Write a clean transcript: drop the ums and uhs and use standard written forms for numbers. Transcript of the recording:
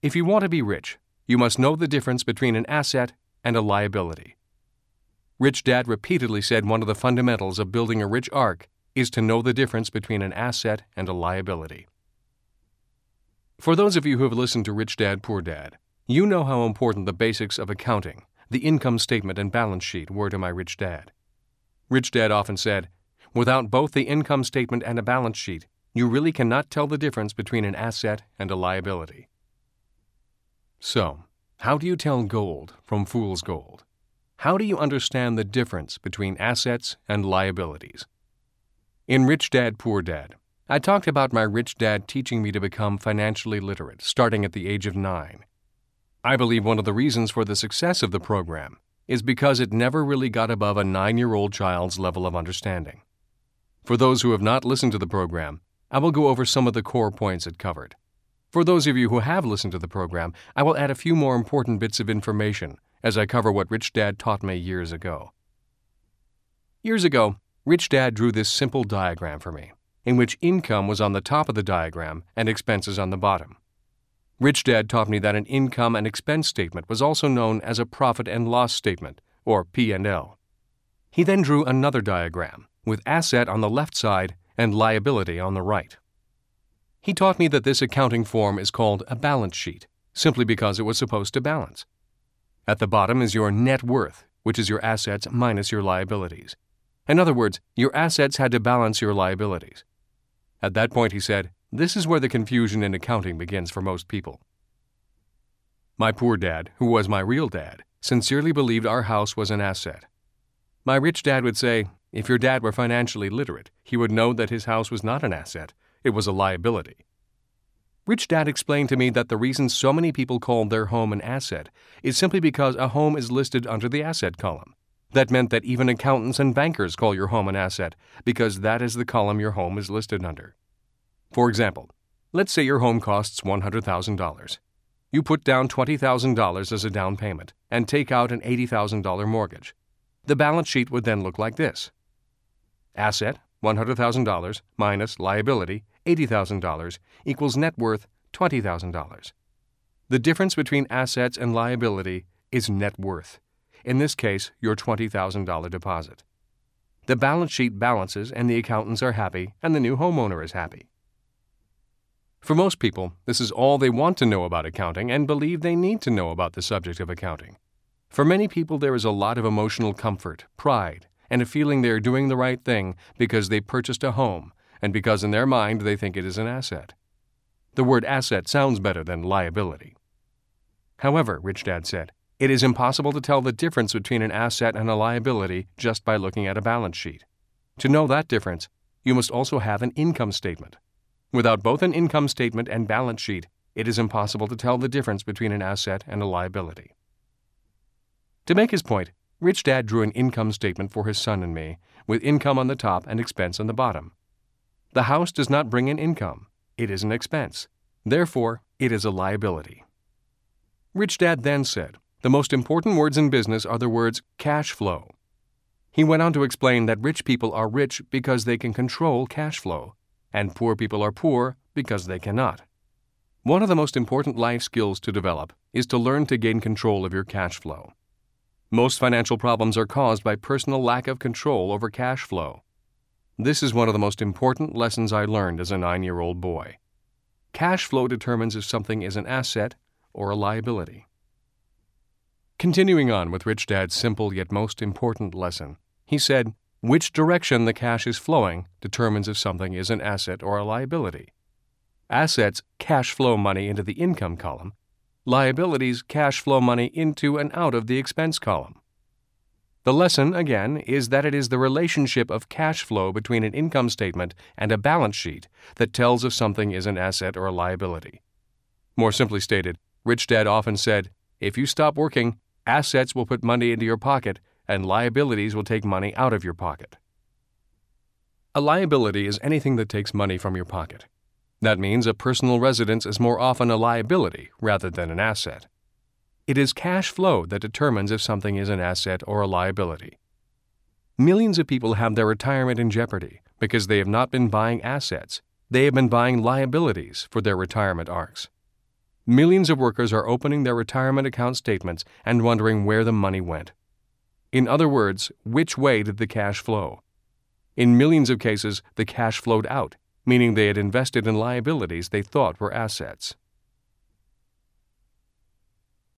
If you want to be rich, you must know the difference between an asset and a liability. Rich Dad repeatedly said one of the fundamentals of building a rich ark is to know the difference between an asset and a liability. For those of you who have listened to Rich Dad, Poor Dad, you know how important the basics of accounting, the income statement and balance sheet, were to my Rich Dad. Rich Dad often said, without both the income statement and a balance sheet, you really cannot tell the difference between an asset and a liability. So, how do you tell gold from fool's gold? How do you understand the difference between assets and liabilities? In Rich Dad, Poor Dad, I talked about my Rich Dad teaching me to become financially literate starting at the age of 9. I believe one of the reasons for the success of the program is because it never really got above a 9-year-old child's level of understanding. For those who have not listened to the program, I will go over some of the core points it covered. For those of you who have listened to the program, I will add a few more important bits of information as I cover what Rich Dad taught me years ago. Years ago, Rich Dad drew this simple diagram for me, in which income was on the top of the diagram and expenses on the bottom. Rich Dad taught me that an income and expense statement was also known as a profit and loss statement, or P&L. He then drew another diagram, with asset on the left side and liability on the right. He taught me that this accounting form is called a balance sheet, simply because it was supposed to balance. At the bottom is your net worth, which is your assets minus your liabilities. In other words, your assets had to balance your liabilities. At that point, he said, this is where the confusion in accounting begins for most people. My poor dad, who was my real dad, sincerely believed our house was an asset. My Rich Dad would say, if your dad were financially literate, he would know that his house was not an asset, it was a liability. Rich Dad explained to me that the reason so many people called their home an asset is simply because a home is listed under the asset column. That meant that even accountants and bankers call your home an asset because that is the column your home is listed under. For example, let's say your home costs $100,000. You put down $20,000 as a down payment and take out an $80,000 mortgage. The balance sheet would then look like this. Asset, $100,000, minus liability, $80,000, equals net worth, $20,000. The difference between assets and liability is net worth. In this case, your $20,000 deposit. The balance sheet balances and the accountants are happy and the new homeowner is happy. For most people, this is all they want to know about accounting and believe they need to know about the subject of accounting. For many people, there is a lot of emotional comfort, pride, and a feeling they are doing the right thing because they purchased a home and because in their mind they think it is an asset. The word asset sounds better than liability. However, Rich Dad said, it is impossible to tell the difference between an asset and a liability just by looking at a balance sheet. To know that difference, you must also have an income statement. Without both an income statement and balance sheet, it is impossible to tell the difference between an asset and a liability. To make his point, Rich Dad drew an income statement for his son and me, with income on the top and expense on the bottom. The house does not bring in income. It is an expense. Therefore, it is a liability. Rich Dad then said, the most important words in business are the words cash flow. He went on to explain that rich people are rich because they can control cash flow, and poor people are poor because they cannot. One of the most important life skills to develop is to learn to gain control of your cash flow. Most financial problems are caused by personal lack of control over cash flow. This is one of the most important lessons I learned as a 9-year-old boy. Cash flow determines if something is an asset or a liability. Continuing on with Rich Dad's simple yet most important lesson, he said, which direction the cash is flowing determines if something is an asset or a liability. Assets cash flow money into the income column. Liabilities cash flow money into and out of the expense column. The lesson, again, is that it is the relationship of cash flow between an income statement and a balance sheet that tells if something is an asset or a liability. More simply stated, Rich Dad often said, if you stop working, assets will put money into your pocket and liabilities will take money out of your pocket. A liability is anything that takes money from your pocket. That means a personal residence is more often a liability rather than an asset. It is cash flow that determines if something is an asset or a liability. Millions of people have their retirement in jeopardy because they have not been buying assets. They have been buying liabilities for their retirement arcs. Millions of workers are opening their retirement account statements and wondering where the money went. In other words, which way did the cash flow? In millions of cases, the cash flowed out, meaning they had invested in liabilities they thought were assets.